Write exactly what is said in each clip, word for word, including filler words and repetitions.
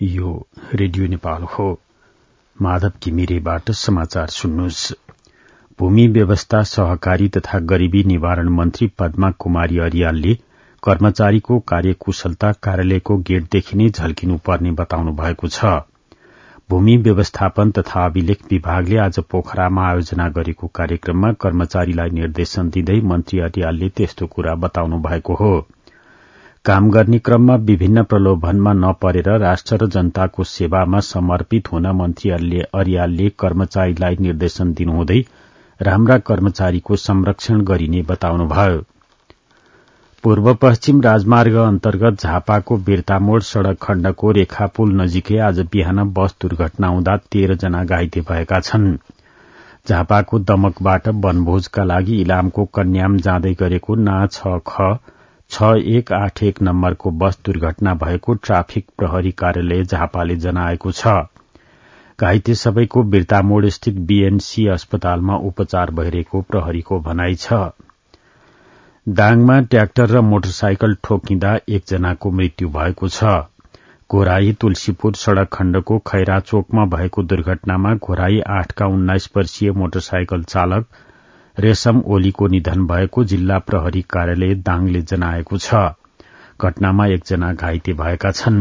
यो रेडियो नेपाल हो। माधव घिमिरेबाट समाचार सुन्नुहोस्। भूमि व्यवस्था, सहकारी तथा गरीबी निवारण मन्त्री पद्मा कुमारी अर्यालले कर्मचारीको कार्यकुशलता कार्यालयको गेटदेखि नै झल्किनुपर्ने बताउनु भएको छ। भूमि व्यवस्थापन तथा अभिलेख विभागले आज पोखरामा आयोजना गरेको कार्यक्रममा कर्मचारीलाई निर्देशन दिँदै मन्त्री अर्यालले त्यस्तो कुरा बताउनु भएको हो। काम गर्ने क्रममा विभिन्न प्रलोभनमा नपरेर राष्ट्र र जनताको सेवामा समर्पित हुन मन्त्री अर्यालले कर्मचारीलाई निर्देशन दिनुहुँदै राम्रा कर्मचारीको संरक्षण गरिने बताउनुभयो। पूर्व पश्चिम राजमार्ग अन्तर्गत झापाको बिर्तामोड़ सड़क खण्डको रेखापुल नजिकै आज बिहान बस दुर्घटना हुँदा तेह्र जना घाइते भएका छन्। झापाको दमकबाट वनभोजका लागि इलामको कन्याम जाँदै गरेको ना छ ख छ एक आठ एक नम्बरको बस दुर्घटना भएको ट्राफिक प्रहरी कार्यालय झापाले जनाएको छ। घाइते सबैको बिर्तामोड़ स्थित बीएनसी अस्पतालमा उपचार भइरहेको प्रहरीको भनाइ छ। दाङमा ट्र्याक्टर र मोटरसाइकल ठोकिँदा एकजनाको मृत्यु भएको छ। घोराई तुलसीपुर सड़क खण्डको खैरा चोकमा भएको दुर्घटनामा घोराई आठका उन्नाइस वर्षीय मोटरसाइकल चालक रेशम ओलीको निधन भएको जिल्ला प्रहरी कार्यालय दाङले जनाएको छ। घटनामा एकजना घाइते भएका छन्।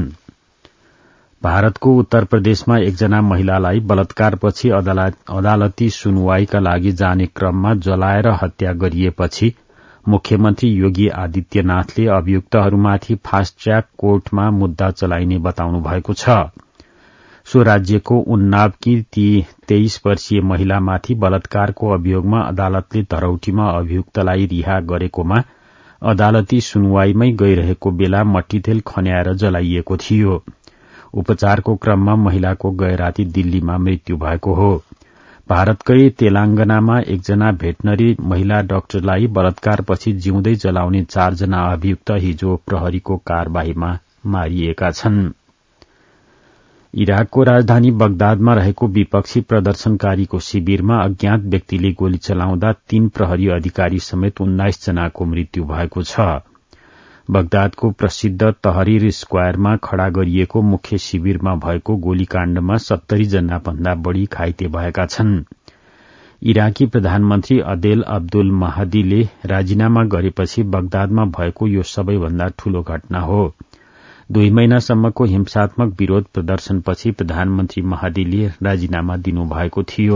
भारतको उत्तर प्रदेशमा एकजना महिलालाई बलात्कारपछि अदालती सुनवाईका लागि जाने क्रममा जलाएर हत्या गरिएपछि मुख्यमन्त्री योगी आदित्यनाथले अभियुक्तहरूमाथि फास्ट ट्र्याक कोर्टमा मुद्दा चलाइने बताउनु भएको छ। सो राज्यको उन्नावकी ती तेइस वर्षीय महिलामाथि बलात्कारको अभियोगमा अदालतले धरौटीमा अभियुक्तलाई रिहा गरेकोमा अदालती सुनवाईमै गइरहेको बेला मट्टीतेल खन्याएर जलाइएको थियो। उपचारको क्रममा महिलाको गएराती दिल्लीमा मृत्यु भएको हो। भारतकै तेलंगानामा एकजना भेटनरी महिला डाक्टरलाई बलात्कारपछि जिउँदै जलाउने चारजना अभियुक्त हिजो प्रहरीको कार्यवाहीमा मारिएका छन्। इराकको राजधानी बगदादमा रहेको विपक्षी प्रदर्शनकारीको शिविरमा अज्ञात व्यक्तिले गोली चलाउँदा तीन प्रहरी अधिकारी समेत उन्नाइस जनाको मृत्यु भएको छ। बगदादको प्रसिद्ध तहरीर स्क्वायरमा खड़ा गरिएको मुख्य शिविरमा भएको गोलीकाण्डमा सत्तरी जना भन्दा बढ़ी घाइते भएका छन्। इराकी प्रधानमन्त्री अदेल अब्दुल महदीले राजीनामा गरेपछि बगदादमा भएको यो सबैभन्दा ठूलो घटना हो। दुई महिनासम्मको हिंसात्मक विरोध प्रदर्शनपछि प्रधानमन्त्री महदीले राजीनामा दिनुभएको थियो।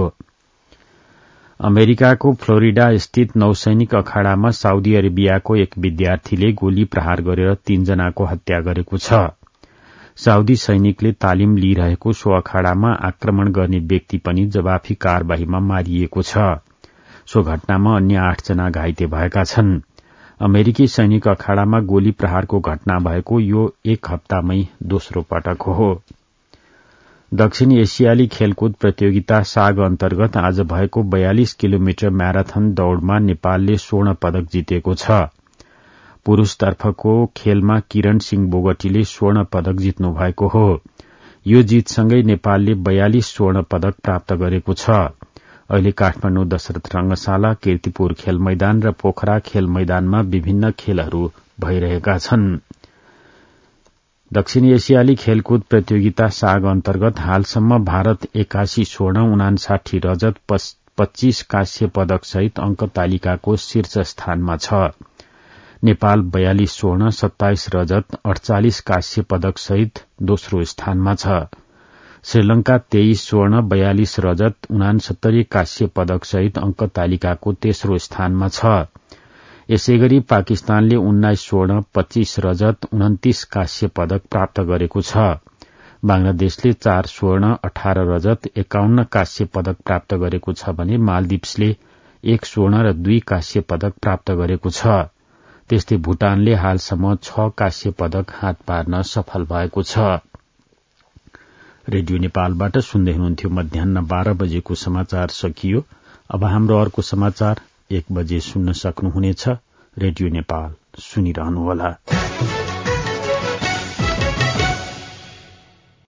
अमेरिकाको फ्लोरिडा स्थित नौसैनिक अखाड़ामा साउदी अरेबियाको एक विद्यार्थीले गोली प्रहार गरेर तीनजनाको हत्या गरेको छ। साउदी सैनिकले तालिम लिइरहेको सो अखाड़ामा आक्रमण गर्ने व्यक्ति पनि जवाफी कार्यवाहीमा मारिएको छ। सो घटनामा अन्य आठजना घाइते भएका छन्। अमेरिकी सैनिक अखाड़ामा गोली प्रहारको घटना भएको यो एक हप्तामै दोस्रो पटक हो। दक्षिण एसियाली खेलकुद प्रतियोगिता साग अन्तर्गत आज भएको बयालीस किलोमिटर म्याराथन दौड़मा नेपालले स्वर्ण पदक जितेको छ। पुरूषतर्फको खेलमा किरण सिंह बोगटीले स्वर्ण पदक जित्नु भएको हो। यो जितसँगै नेपालले बयालीस स्वर्ण पदक प्राप्त गरेको छ। अहिले काठमाडौँ दशरथ रंगशाला, कीर्तिपुर खेल मैदान र पोखरा खेल मैदानमा विभिन्न खेलहरू भइरहेका छन्। दक्षिण एसियाली खेलकुद प्रतियोगिता साग अन्तर्गत हालसम्म भारत एकासी स्वर्ण, उनासाठी रजत, पच्चीस कांस्य पदक सहित अंक तालिकाको शीर्ष स्थानमा छ। नेपाल बयालीस स्वर्ण, सत्ताइस रजत, अड़चालिस कांस्य पदक सहित दोस्रो स्थानमा छ। श्रीलंका तेइस स्वर्ण, बयालीस रजत, उनासत्तरी कांस्य पदक सहित अंक तालिकाको तेस्रो स्थानमा छ। यसैगरी पाकिस्तानले उन्नाइस स्वर्ण, पच्चीस रजत, उन्तीस कांस्य पदक प्राप्त गरेको छ। बांग्लादेशले चार स्वर्ण, अठार रजत, एकाउन्न कांस्य पदक प्राप्त गरेको छ भने मालदिप्सले एक स्वर्ण र दुई कांस्य पदक प्राप्त गरेको छ। त्यस्तै भूटानले हालसम्म छ कांस्य पदक हात पार्न सफल भएको छ। रेडियो नेपालबाट सुन्दै हुनुहुन्थ्यो। मध्याह बाह्र बजेको समाचार सकियो। अब हाम्रो अर्को समाचार एक बजे सुन्न सक्नुहुनेछ। रेडियो नेपाल सुनिरहनुहोला।